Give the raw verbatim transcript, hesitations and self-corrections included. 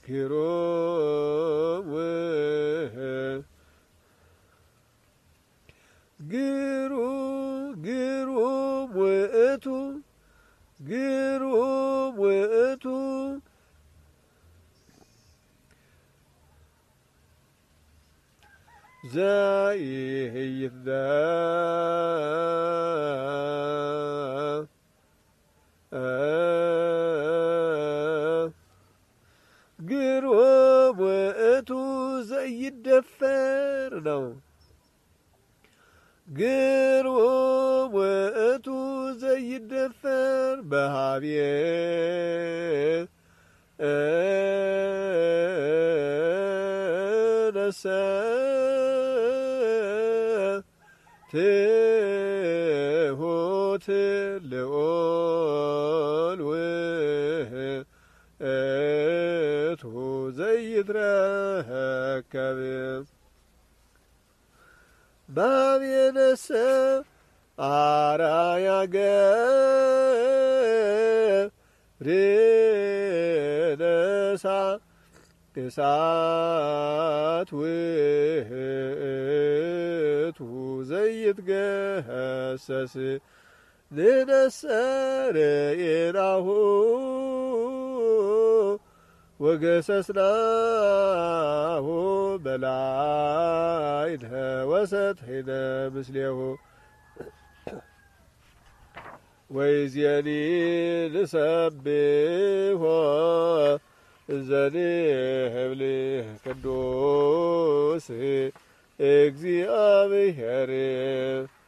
ግሩም ግሩም ግሩም ውእቱ ግሩም ውእቱ ዘኢይትዳ ግሩም ውእቱ ዘይደፈር ነው። ግሩም ውእቱ ዘይደፈር በሀብየ ነሰ ትሑት ልዑል ውእቱ ዘይትረከብ በሀብየ ነሰ አርአያ ገብርነሳ እሳት ውእቱ ዘይትገሰስ ንነሰ ርኢናሁ ወገሰስናሁ በላዕነ ወሰትሒነ ምስሌሁ ወይእዜኒ ንሰብሖ ዘንብል ቅዱስ እግዚአብሔር